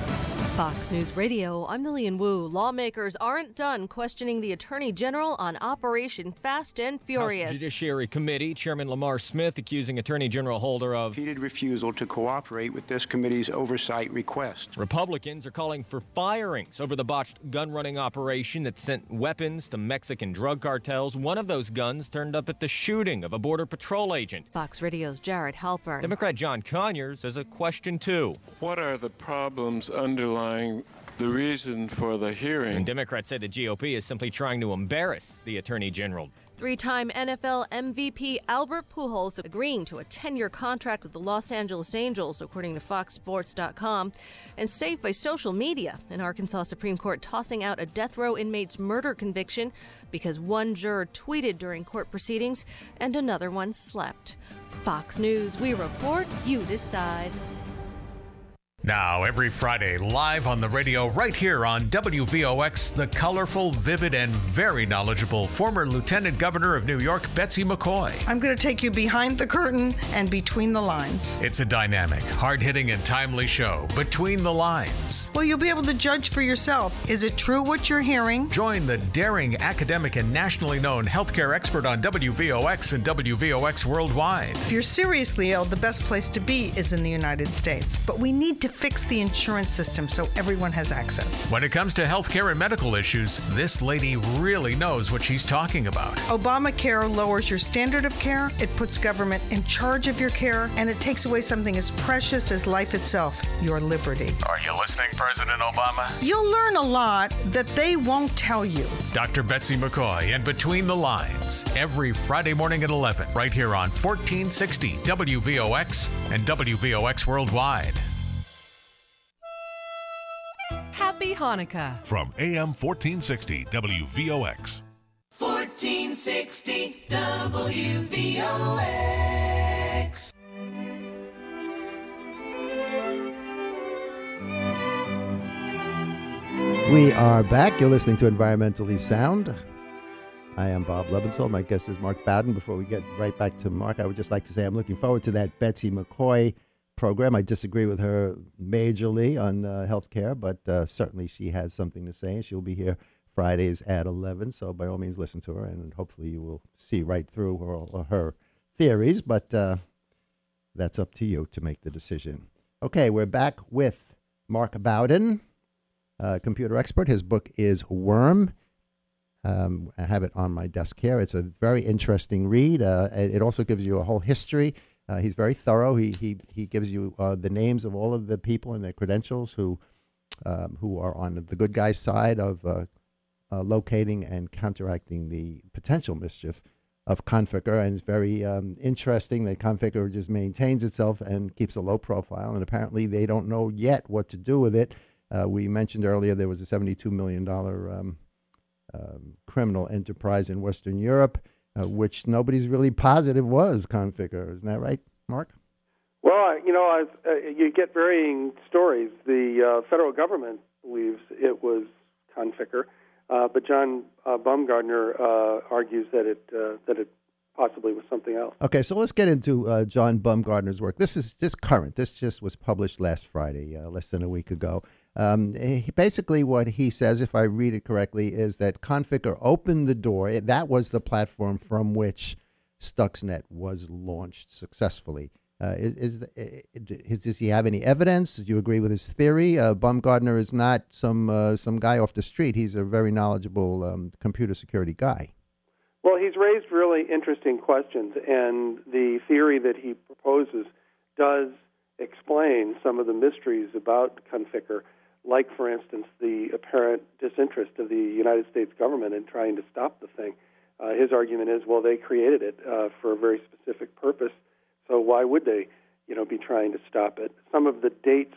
Fox News Radio, I'm Lillian Wu. Lawmakers aren't done questioning the Attorney General on Operation Fast and Furious. House Judiciary Committee Chairman Lamar Smith accusing Attorney General Holder of repeated refusal to cooperate with this committee's oversight request. Republicans are calling for firings over the botched gun-running operation that sent weapons to Mexican drug cartels. One of those guns turned up at the shooting of a Border Patrol agent. Fox Radio's Jared Halpern. Democrat John Conyers has a question, too. What are the problems underlying the reason for the hearing? And Democrats say the G O P is simply trying to embarrass the Attorney General. Three-time N F L M V P Albert Pujols agreeing to a ten-year contract with the Los Angeles Angels, according to Fox Sports dot com, and saved by social media. An Arkansas Supreme Court tossing out a death row inmate's murder conviction because one juror tweeted during court proceedings and another one slept. Fox News, we report, you decide. Now, every Friday, live on the radio right here on W V O X, the colorful, vivid, and very knowledgeable former Lieutenant Governor of New York, Betsy McCoy. I'm going to take you behind the curtain and between the lines. It's a dynamic, hard-hitting, and timely show, Between the Lines. Well, you'll be able to judge for yourself. Is it true what you're hearing? Join the daring academic and nationally known healthcare expert on W V O X and W V O X Worldwide. If you're seriously ill, the best place to be is in the United States. But we need to fix the insurance system so everyone has access. When it comes to healthcare and medical issues, this lady really knows what she's talking about. Obamacare lowers your standard of care, it puts government in charge of your care, and it takes away something as precious as life itself, your liberty. Are you listening, President Obama? You'll learn a lot that they won't tell you. Doctor Betsy McCoy and Between the Lines, every Friday morning at eleven, right here on fourteen sixty W V O X and W V O X Worldwide. Happy Hanukkah. From A M fourteen sixty W V O X. fourteen sixty W V O X. We are back. You're listening to Environmentally Sound. I am Bob Lebensold. My guest is Mark Bowden. Before we get right back to Mark, I would just like to say I'm looking forward to that Betsy McCoy program. I disagree with her majorly on uh, health care, but uh, certainly she has something to say. She'll be here Fridays at eleven, so by all means listen to her, and hopefully you will see right through her, her theories, but uh, that's up to you to make the decision. Okay, we're back with Mark Bowden, uh, computer expert. His book is Worm. Um, I have it on my desk here. It's a very interesting read. Uh, it also gives you a whole history. Uh, he's very thorough. He he he gives you uh, the names of all of the people and their credentials who um, who are on the good guy's side of uh, uh, locating and counteracting the potential mischief of Conficker. And it's very um, interesting that Conficker just maintains itself and keeps a low profile. And apparently they don't know yet what to do with it. Uh, we mentioned earlier there was a seventy-two million dollars um, um, criminal enterprise in Western Europe, Uh, which nobody's really positive was Conficker. Isn't that right, Mark? Well, you know, I've, uh, you get varying stories. The uh, federal government believes it was Conficker, uh, but John uh, Baumgardner uh, argues that it uh, that it possibly was something else. Okay, so let's get into uh, John Baumgardner's work. This is just current. This just was published last Friday, uh, less than a week ago. Um, he, basically, what he says, if I read it correctly, is that Conficker opened the door. That was the platform from which Stuxnet was launched successfully. Uh, is, is does he have any evidence? Do you agree with his theory? Uh, Baumgardner is not some uh, some guy off the street. He's a very knowledgeable um, computer security guy. Well, he's raised really interesting questions, and the theory that he proposes does explain some of the mysteries about Conficker, like, for instance, the apparent disinterest of the United States government in trying to stop the thing. Uh, his argument is, well, they created it uh, for a very specific purpose, so why would they, you know, be trying to stop it? Some of the dates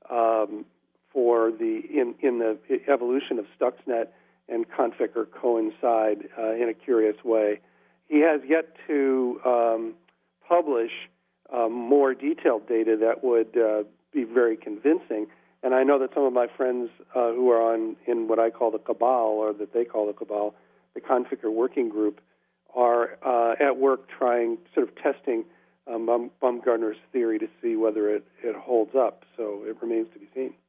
um, for the in in the evolution of Stuxnet and Conficker coincide uh, in a curious way. He has yet to um, publish uh, more detailed data that would uh, be very convincing. And I know that some of my friends uh, who are on in what I call the cabal, or that they call the cabal, the Conficker Working Group, are uh, at work trying, sort of testing um, Baumgardner's theory to see whether it, it holds up. So it remains to be seen.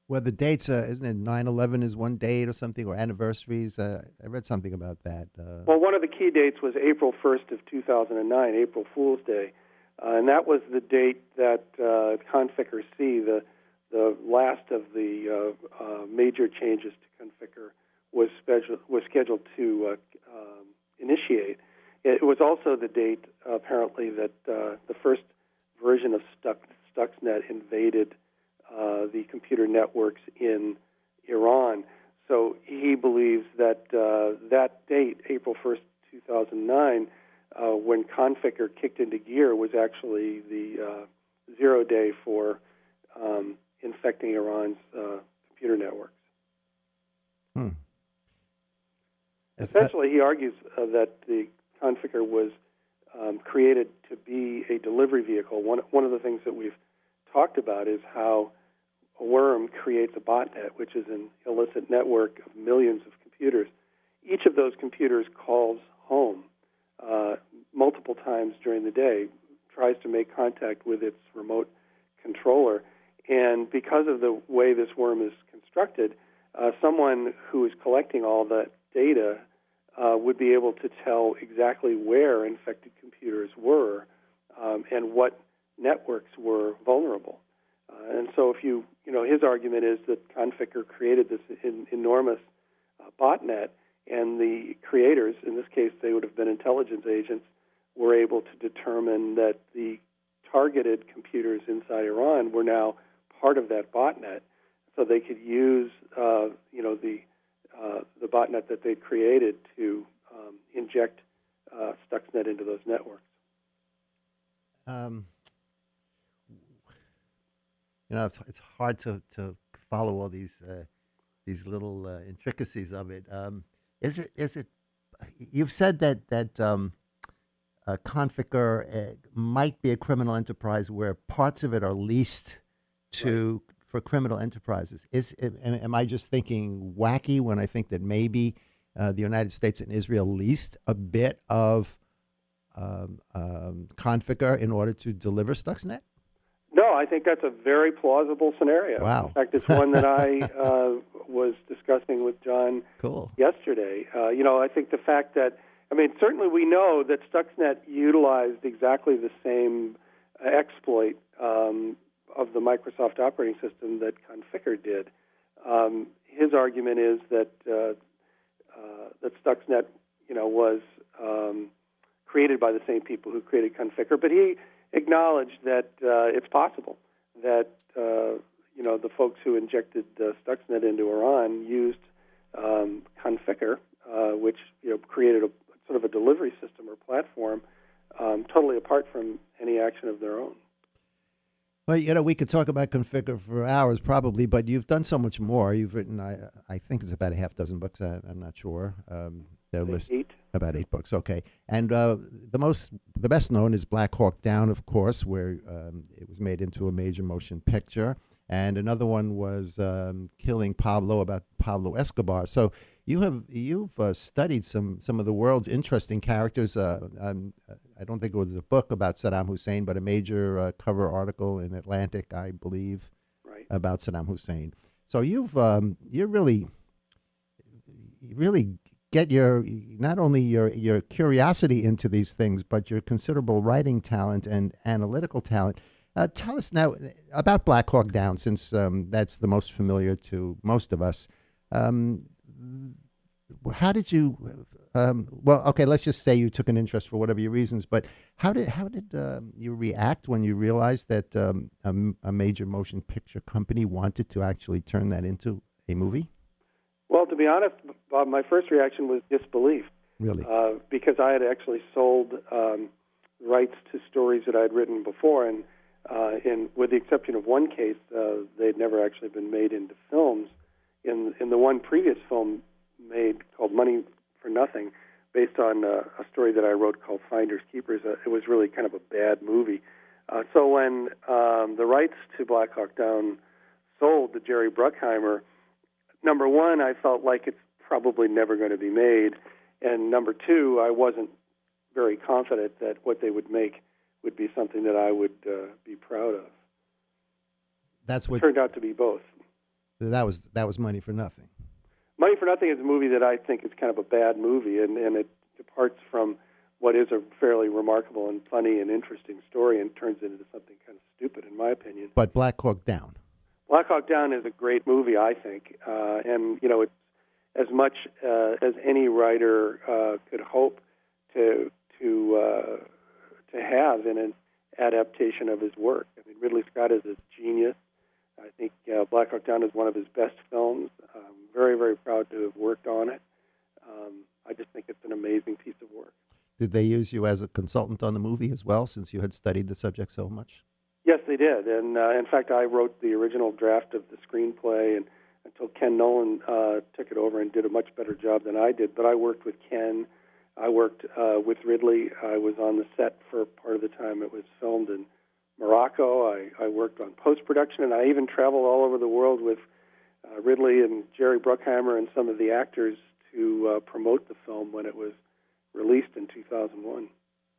Well, the dates, uh, isn't it nine eleven is one date or something, or anniversaries? Uh, I read something about that. Uh, Well, one of the key dates was April first of two thousand nine, April Fool's Day. Uh, and that was the date that uh, Conficker C, the the last of the uh, uh, major changes to Conficker, was, special, was scheduled to uh, um, initiate. It was also the date, uh, apparently, that uh, the first version of Stuck, Stuxnet invaded uh, the computer networks in Iran. So he believes that uh, that date, April first, two thousand nine, uh, when Conficker kicked into gear, was actually the uh, zero day for um, infecting Iran's uh, computer networks. Hmm. Essentially, he argues uh, that the Conficker was um, created to be a delivery vehicle. One, one of the things that we've talked about is how a worm creates a botnet, which is an illicit network of millions of computers. Each of those computers calls home uh, multiple times during the day, tries to make contact with its remote controller. And because of the way this worm is constructed, uh, someone who is collecting all that data uh, would be able to tell exactly where infected computers were um, and what networks were vulnerable. Uh, and so if you, you know, his argument is that Conficker created this in, enormous uh, botnet, and the creators, in this case they would have been intelligence agents, were able to determine that the targeted computers inside Iran were now part of that botnet, so they could use, uh, you know, the uh, the botnet that they'd created to um, inject uh, Stuxnet into those networks. Um, you know, it's, it's hard to, to follow all these uh, these little uh, intricacies of it. Um, is it is it? You've said that that um, uh, Conficker uh, might be a criminal enterprise where parts of it are leased to right. for criminal enterprises. Is am, am I just thinking wacky when I think that maybe uh, the United States and Israel leased a bit of um, um, Conficker in order to deliver Stuxnet? No, I think that's a very plausible scenario. Wow. In fact, it's one that I uh, was discussing with John cool. yesterday. Uh, you know, I think the fact that, I mean, certainly we know that Stuxnet utilized exactly the same uh, exploit um, of the Microsoft operating system that Conficker did. Um, his argument is that uh, uh, that Stuxnet, you know, was um, created by the same people who created Conficker, but he acknowledged that uh, it's possible that uh, you know the folks who injected uh, Stuxnet into Iran used um, Conficker, uh, which you know created a sort of a delivery system or platform um, totally apart from any action of their own. Well, you know, we could talk about Conficker for hours probably, but you've done so much more. You've written, I, I think it's about a half dozen books. I, I'm not sure. Um, they're list, eight. About eight books, okay. And uh, the most, the best known is Black Hawk Down, of course, where um, it was made into a major motion picture. And another one was um, Killing Pablo, about Pablo Escobar. So you have you've uh, studied some some of the world's interesting characters. Uh, um, I don't think it was a book about Saddam Hussein, but a major uh, cover article in Atlantic, I believe, right. about Saddam Hussein. So you've um, you're really you really get your not only your your curiosity into these things, but your considerable writing talent and analytical talent. Uh, tell us now about Black Hawk Down, since um, that's the most familiar to most of us. Um, how did you? Um, well, okay, let's just say you took an interest for whatever your reasons, but how did how did um, you react when you realized that um, a, a major motion picture company wanted to actually turn that into a movie? Well, to be honest, Bob, my first reaction was disbelief. Really? Uh, because I had actually sold um, rights to stories that I had written before, and Uh, in, with the exception of one case, uh, they'd never actually been made into films. In in the one previous film made called Money for Nothing, based on uh, a story that I wrote called Finders Keepers, uh, it was really kind of a bad movie. Uh, so when um, the rights to Black Hawk Down sold to Jerry Bruckheimer, number one, I felt like it's probably never going to be made, and number two, I wasn't very confident that what they would make would be something that I would uh, be proud of. That's what it turned out to be both. That was that was Money for Nothing. Money for Nothing is a movie that I think is kind of a bad movie, and, and it departs from what is a fairly remarkable and funny and interesting story and turns it into something kind of stupid, in my opinion. But Black Hawk Down. Black Hawk Down is a great movie, I think, uh, and you know, it's as much uh, as any writer uh, could hope to to uh, to have in an adaptation of his work. I mean, Ridley Scott is a genius. I think uh, Black Hawk Down is one of his best films. I'm very, very proud to have worked on it. Um, I just think it's an amazing piece of work. Did they use you as a consultant on the movie as well, since you had studied the subject so much? Yes, they did. And uh, in fact, I wrote the original draft of the screenplay and until Ken Nolan uh, took it over and did a much better job than I did. But I worked with Ken. I worked uh, with Ridley. I was on the set for part of the time it was filmed in Morocco. I, I worked on post-production, and I even traveled all over the world with uh, Ridley and Jerry Bruckheimer and some of the actors to uh, promote the film when it was released in two thousand one.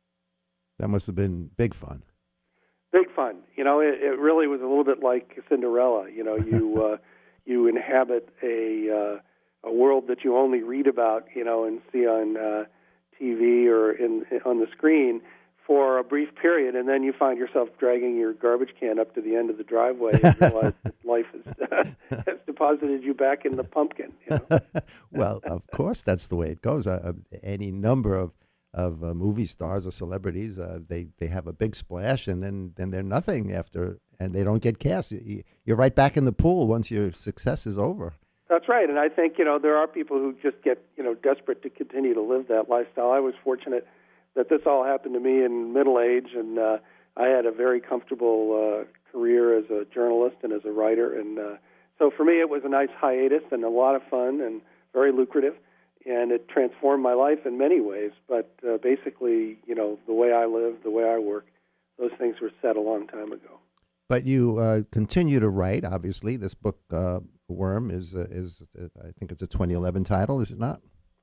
That must have been big fun. Big fun. You know, it, it really was a little bit like Cinderella. You know, you uh, you inhabit a uh, a world that you only read about, you know, and see on uh, T V or in on the screen for a brief period, and then you find yourself dragging your garbage can up to the end of the driveway and realize that life has, has deposited you back in the pumpkin. You know? Well, of course, that's the way it goes. Uh, any number of of uh, movie stars or celebrities, uh, they they have a big splash, and then then they're nothing after, and they don't get cast. You, you're right back in the pool once your success is over. That's right, and I think, you know, there are people who just get, you know, desperate to continue to live that lifestyle. I was fortunate that this all happened to me in middle age, and uh, I had a very comfortable uh, career as a journalist and as a writer, and uh, so for me it was a nice hiatus and a lot of fun and very lucrative, and it transformed my life in many ways, but uh, basically, you know, the way I live, the way I work, those things were set a long time ago. But you uh, continue to write, obviously. This book, uh, Worm, is, uh, is uh, I think it's a twenty eleven title, is it not?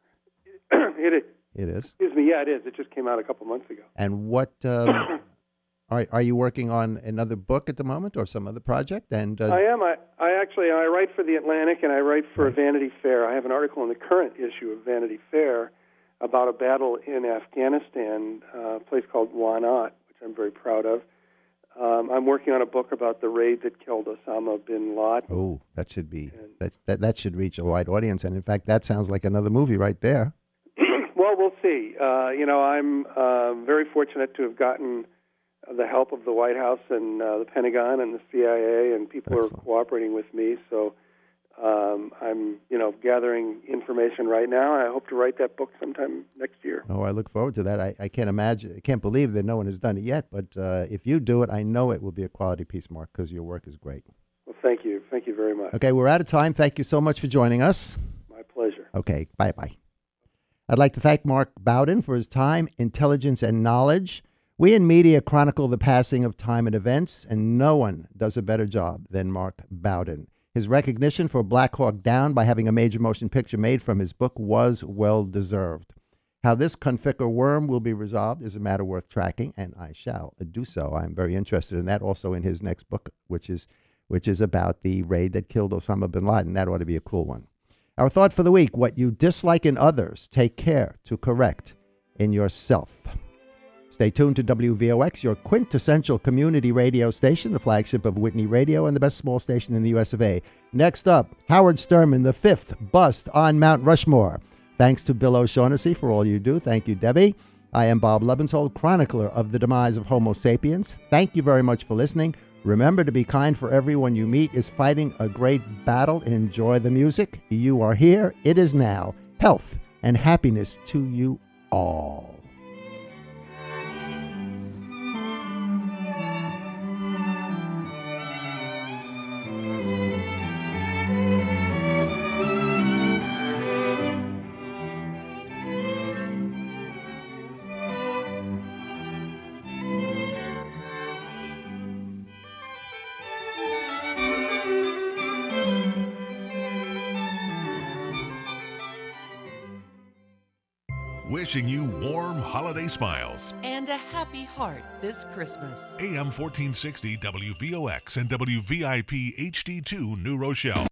It is. It is. Excuse me, yeah, it is. It just came out a couple months ago. And what, um, are, are you working on another book at the moment or some other project? And uh, I am. I, I actually, I write for The Atlantic and I write for right. Vanity Fair. I have an article in the current issue of Vanity Fair about a battle in Afghanistan, uh, a place called Wanat, which I'm very proud of. Um, I'm working on a book about the raid that killed Osama bin Laden. Oh, that should be that, that that should reach a wide audience, and in fact, that sounds like another movie right there. Well, we'll see. Uh, you know, I'm uh, very fortunate to have gotten the help of the White House and uh, the Pentagon and the C I A, and people Excellent. Are cooperating with me. So um, I'm, you know, gathering information right now, and I hope to write that book sometime next year. Oh, I look forward to that. I, I can't imagine, I can't believe that no one has done it yet, but uh, if you do it, I know it will be a quality piece, Mark, because your work is great. Well, thank you. Thank you very much. Okay, we're out of time. Thank you so much for joining us. My pleasure. Okay, bye-bye. I'd like to thank Mark Bowden for his time, intelligence, and knowledge. We in media chronicle the passing of time and events, and no one does a better job than Mark Bowden. His recognition for Black Hawk Down by having a major motion picture made from his book was well-deserved. How this Conficker worm will be resolved is a matter worth tracking, and I shall do so. I'm very interested in that, also in his next book, which is which is about the raid that killed Osama bin Laden. That ought to be a cool one. Our thought for the week: what you dislike in others, take care to correct in yourself. Stay tuned to W V O X, your quintessential community radio station, the flagship of Whitney Radio and the best small station in the U S of A. Next up, Howard Sturman, the fifth bust on Mount Rushmore. Thanks to Bill O'Shaughnessy for all you do. Thank you, Debbie. I am Bob Lebensold, chronicler of the demise of Homo sapiens. Thank you very much for listening. Remember to be kind, for everyone you meet is fighting a great battle. Enjoy the music. You are here. It is now. Health and happiness to you all. Wishing you warm holiday smiles and a happy heart this Christmas. A M fourteen sixty W V O X and W V I P H D two New Rochelle.